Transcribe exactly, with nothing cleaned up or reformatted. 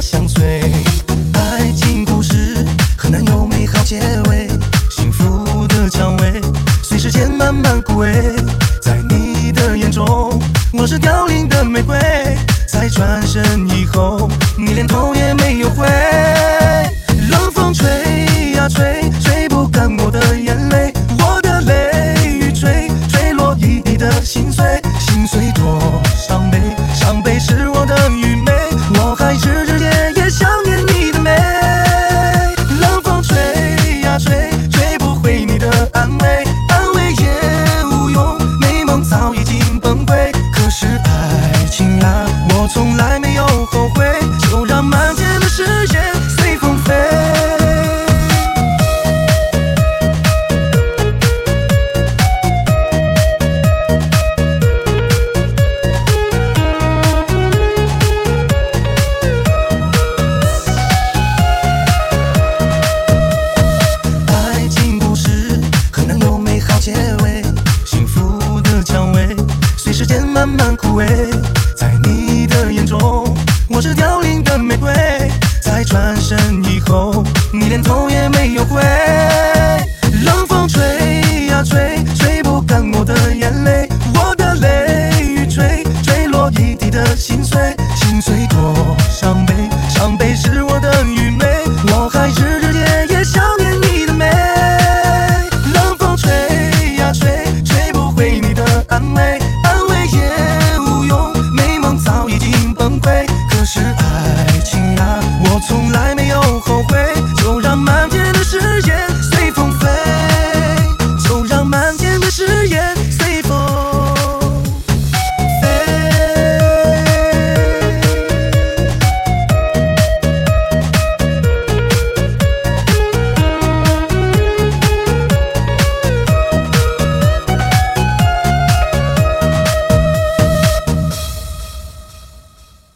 相随。爱情故事很难有美好结尾，幸福的蔷薇随时间慢慢枯萎。在你的眼中，我是凋零的玫瑰，在转身以后，你连头也没有回。冷风吹呀吹，吹不干我的眼泪，我的泪雨垂，坠落一地的心碎，心碎多伤悲，伤悲是我的愚昧，我还是日夜夜想念你的美。冷风吹呀吹，吹不回你的安慰，安慰也无用，美梦早已经崩溃。可是爱情啊，我从来没有后悔，就让漫天的誓言随风飞。爱情故事很难有美好结尾，幸福的蔷薇随时间慢慢枯萎。在你的眼中，我是凋零的玫瑰，在转身以后，你连头也没有回。冷风吹呀吹，吹不干我的眼泪，我的泪雨垂，坠落一地的心碎，心碎多伤悲，